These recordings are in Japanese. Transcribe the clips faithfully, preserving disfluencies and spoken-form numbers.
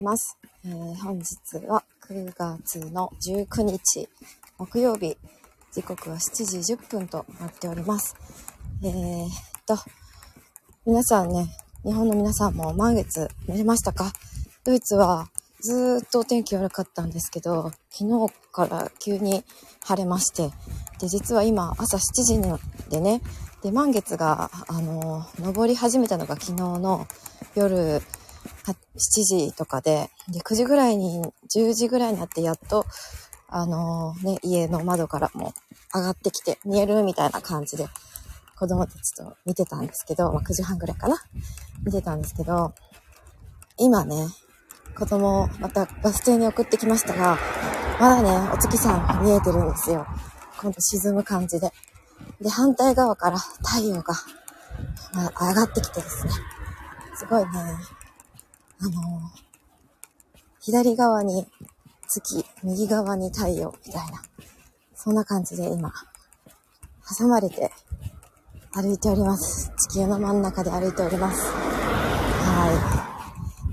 ます、えー、本日はくがつのじゅうくにち木曜日、時刻はしちじじゅっぷんとなっております。えー、っと皆さんね、日本の皆さんも満月見れましたか？ドイツはずーっとお天気悪かったんですけど、昨日から急に晴れまして、で実は今朝しちじでね、で満月があの昇り始めたのが昨日の夜しちじとかで、でくじぐらいにじゅうじぐらいになってやっとあのね家の窓からも上がってきて見えるみたいな感じで子供たちと見てたんですけど、まあ、くじはんぐらいかな見てたんですけど、今ね子供をまたバス停に送ってきましたが、まだねお月さん見えてるんですよ。今度沈む感じで、で反対側から太陽が、まあ、上がってきてですね、すごいね、あのー、左側に月、右側に太陽みたいな、そんな感じで今挟まれて歩いております。地球の真ん中で歩いております。はい。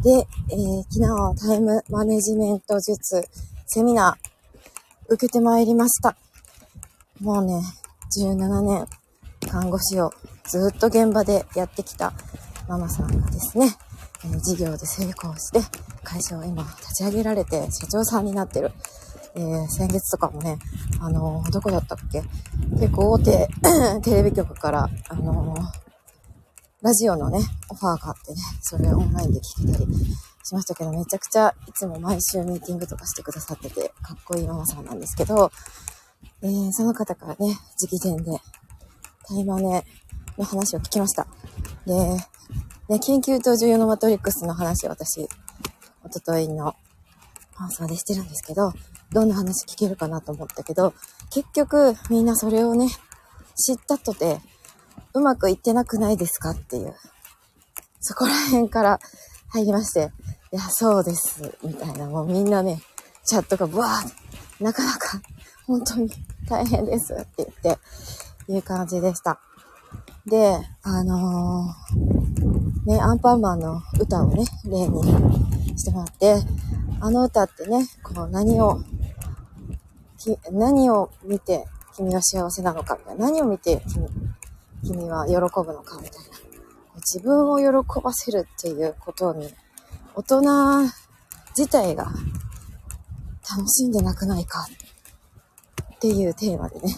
で、えー、昨日タイムマネジメント術セミナー受けてまいりました。もうね、じゅうななねん看護師をずっと現場でやってきたママさんがですね、えー、事業で成功して会社を今立ち上げられて社長さんになってる。えー、先月とかもね、あのー、どこだったっけ、結構大手テレビ局からあのー、ラジオのねオファーがあってね、それをオンラインで聞けたりしましたけど、めちゃくちゃいつも毎週ミーティングとかしてくださっててかっこいいママさんなんですけど、えー、その方からね直伝でタイマネの話を聞きました。で、ね、緊急と重要のマトリックスの話を私一昨日の放送でしてるんですけど、どんな話聞けるかなと思ったけど、結局みんなそれをね知ったとてうまくいってなくないですかっていう、そこら辺から入りまして、いやそうですみたいな、もうみんなねチャットがブワーなかなか本当に大変ですって言っていう感じでした。で、あのー、ねアンパンマンの歌をね例にしてもらって、あの歌ってね、こう何をき何を見て君は幸せなのかみたいな、何を見て君君は喜ぶのかみたいな、自分を喜ばせるっていうことに大人自体が楽しんでなくないかっていうテーマでね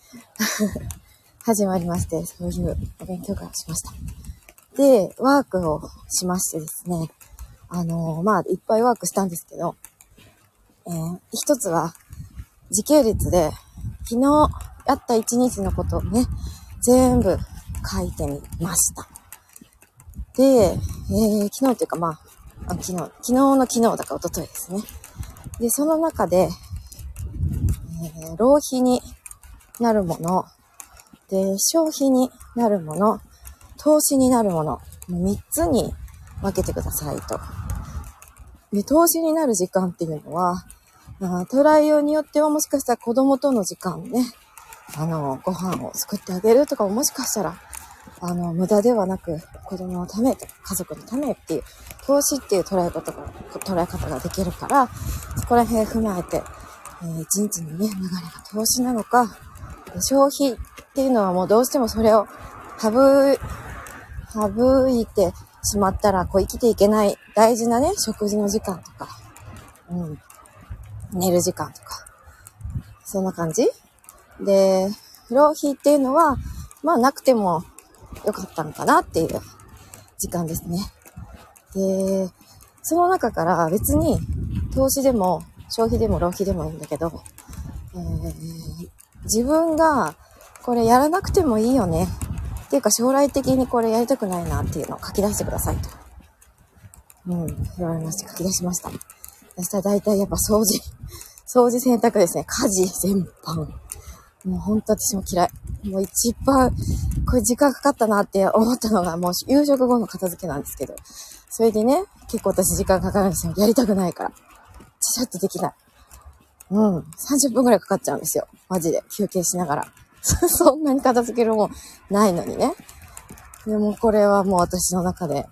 始まりまして、そういうお勉強会をしました。で、ワークをしましてですね、あのー、まあいっぱいワークしたんですけど、えー、一つは時系列で昨日やった一日のことをね全部書いてみました。で、えー、昨日っていうかまあ、あ昨日昨日の昨日だから一昨日ですね。でその中で、えー、浪費になるもので、消費になるもの、投資になるもの、みっつに分けてくださいと。で投資になる時間っていうのは、捉えようによってはもしかしたら子供との時間ね、あのご飯を作ってあげるとかももしかしたらあの無駄ではなく子供のためとか家族のためっていう投資っていう捉え方が捉え方ができるから、そこら辺踏まえて、えー、一日のね流れが投資なのか、消費っていうのはもうどうしてもそれを省い省いてしまったらこう生きていけない大事なね食事の時間とか、うん寝る時間とか、そんな感じで、浪費っていうのはまあなくてもよかったのかなっていう時間ですね。で、その中から別に投資でも消費でも浪費でもいいんだけど、えー、自分がこれやらなくてもいいよねっていうか、将来的にこれやりたくないなっていうのを書き出してくださいと、うん、言われまして書き出しました。そしたら大体やっぱ掃除掃除洗濯ですね、家事全般、もう本当私も嫌い。もう一番これ時間かかったなって思ったのがもう夕食後の片付けなんですけど、それでね結構私時間かかるんですよ。やりたくないからちゃちゃっとできない。うんさんじゅっぷんくらいかかっちゃうんですよ、マジで休憩しながらそんなに片付けるもんないのにね。でもこれはもう私の中で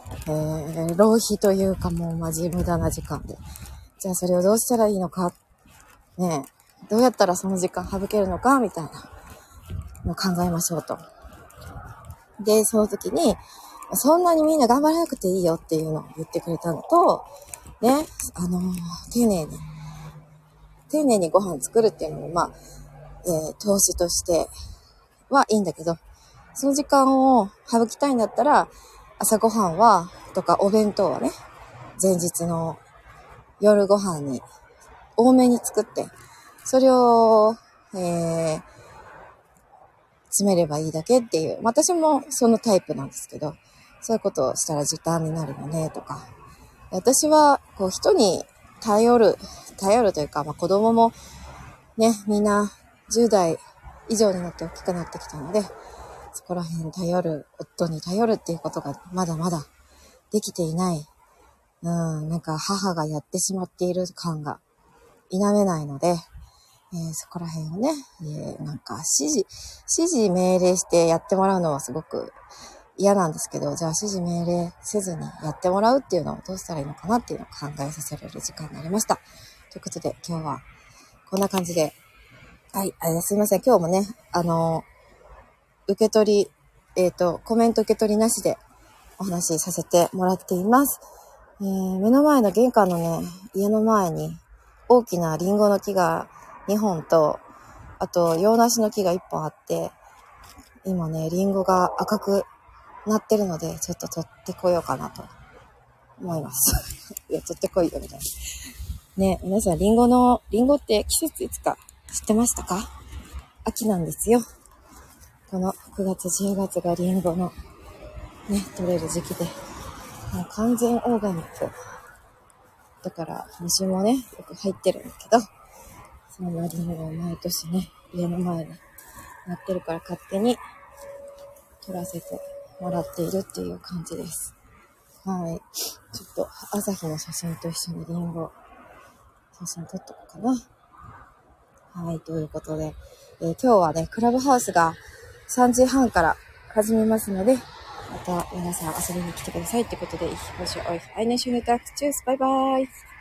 えー、浪費というかもうマジ無駄な時間で。じゃあそれをどうしたらいいのか、ねえ、どうやったらその時間省けるのかみたいなのを考えましょうと。で、その時に、そんなにみんな頑張らなくていいよっていうのを言ってくれたのと、ね、あのー、丁寧に、丁寧にご飯作るっていうのも、まあ、えー、投資としてはいいんだけど、その時間を省きたいんだったら、朝ごはんは、とかお弁当はね、前日の夜ご飯に多めに作って、それを、えー、詰めればいいだけっていう、私もそのタイプなんですけど、そういうことをしたら時短になるよね、とか。私は、こう、人に頼る、頼るというか、まあ子供もね、みんなじゅう代以上になって大きくなってきたので、そこら辺頼る、夫に頼るっていうことがまだまだできていない。うん、なんか母がやってしまっている感が否めないので、えー、そこら辺をね、えー、なんか指示、指示命令してやってもらうのはすごく嫌なんですけど、じゃあ指示命令せずにやってもらうっていうのをどうしたらいいのかなっていうのを考えさせられる時間になりました。ということで今日はこんな感じで、はい、あすいません。今日もね、あのー、受け取り、えっと、コメント受け取りなしでお話しさせてもらっています。えー、目の前の玄関のね、家の前に大きなリンゴの木がにほんと、あと洋梨の木がいっぽんあって、今ね、リンゴが赤くなってるので、ちょっと取ってこようかなと思います。いや、取ってこいよみたいな。ね、皆さんリンゴの、リンゴって季節いつか知ってましたか？秋なんですよ。このくがつ、じゅうがつがリンゴのね、取れる時期で、もう完全オーガニック。だから虫もね、よく入ってるんだけど、そんなリンゴを毎年ね、家の前になってるから勝手に取らせてもらっているっていう感じです。はい。ちょっと朝日の写真と一緒にリンゴ写真撮っとこうかな。はい。ということで、えー、今日はね、クラブハウスがさんじはんから始めますので、また皆さん遊びに来てくださいってことで、ich wünsche euch eine schöne Tag. Tschüss. Bye bye.